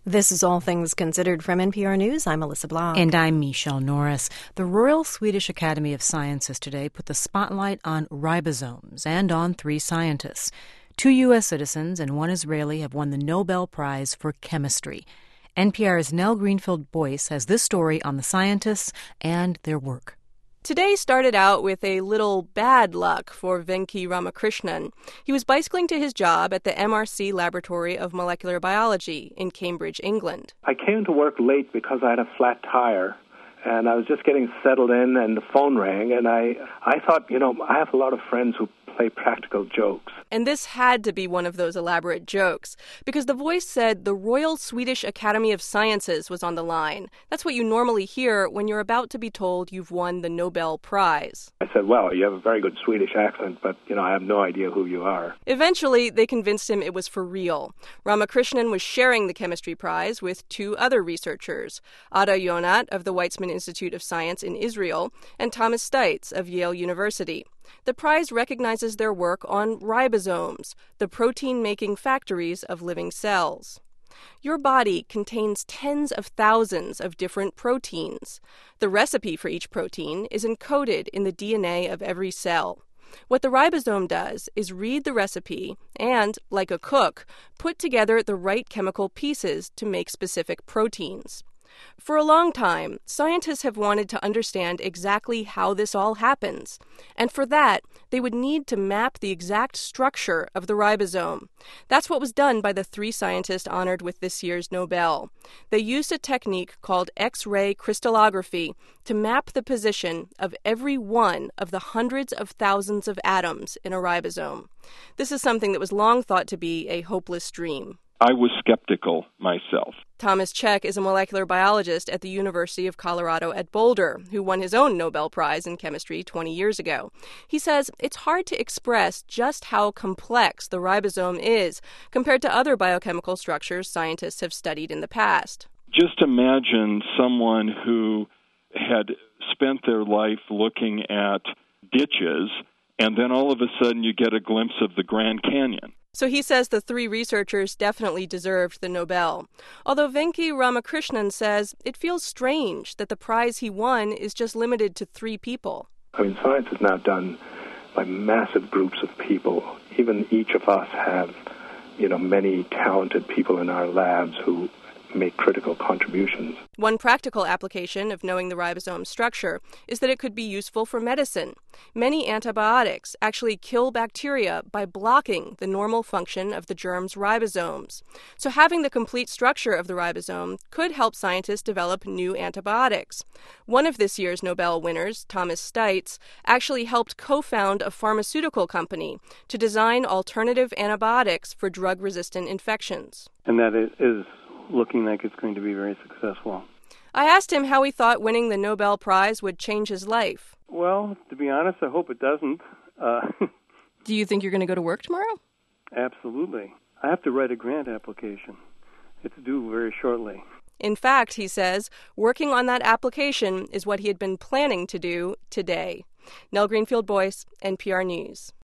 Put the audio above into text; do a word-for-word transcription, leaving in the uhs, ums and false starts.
This is All Things Considered from N P R News. I'm Melissa Block. And I'm Michelle Norris. The Royal Swedish Academy of Sciences today put the spotlight on ribosomes and on three scientists. Two U S citizens and one Israeli have won the Nobel Prize for Chemistry. N P R's Nell Greenfield-Boyce has this story on the scientists and their work. Today started out with a little bad luck for Venki Ramakrishnan. He was bicycling to his job at the M R C Laboratory of Molecular Biology in Cambridge, England. I came to work late because I had a flat tire, and I was just getting settled in, and the phone rang, and I, I thought, you know, I have a lot of friends who play practical jokes. And this had to be one of those elaborate jokes, because the voice said the Royal Swedish Academy of Sciences was on the line. That's what you normally hear when you're about to be told you've won the Nobel Prize. I said, well, you have a very good Swedish accent, but, you know, I have no idea who you are. Eventually, they convinced him it was for real. Ramakrishnan was sharing the chemistry prize with two other researchers, Ada Yonath of the Weizmann Institute of Science in Israel and Thomas Steitz of Yale University. The prize recognizes their work on ribosomes, the protein-making factories of living cells. Your body contains tens of thousands of different proteins. The recipe for each protein is encoded in the D N A of every cell. What the ribosome does is read the recipe and, like a cook, put together the right chemical pieces to make specific proteins. For a long time, scientists have wanted to understand exactly how this all happens, and for that, they would need to map the exact structure of the ribosome. That's what was done by the three scientists honored with this year's Nobel. They used a technique called X-ray crystallography to map the position of every one of the hundreds of thousands of atoms in a ribosome. This is something that was long thought to be a hopeless dream. I was skeptical myself. Thomas Cech is a molecular biologist at the University of Colorado at Boulder, who won his own Nobel Prize in chemistry twenty years ago. He says it's hard to express just how complex the ribosome is compared to other biochemical structures scientists have studied in the past. Just imagine someone who had spent their life looking at ditches, and then all of a sudden you get a glimpse of the Grand Canyon. So he says the three researchers definitely deserved the Nobel. Although Venki Ramakrishnan says it feels strange that the prize he won is just limited to three people. I mean, science is now done by massive groups of people. Even each of us have, you know, many talented people in our labs who make critical contributions. One practical application of knowing the ribosome's structure is that it could be useful for medicine. Many antibiotics actually kill bacteria by blocking the normal function of the germ's ribosomes. So having the complete structure of the ribosome could help scientists develop new antibiotics. One of this year's Nobel winners, Thomas Steitz, actually helped co-found a pharmaceutical company to design alternative antibiotics for drug-resistant infections. And that is looking like it's going to be very successful. I asked him how he thought winning the Nobel Prize would change his life. Well, to be honest, I hope it doesn't. Uh, Do you think you're going to go to work tomorrow? Absolutely. I have to write a grant application. It's due very shortly. In fact, he says, working on that application is what he had been planning to do today. Nell Greenfield-Boyce, N P R News.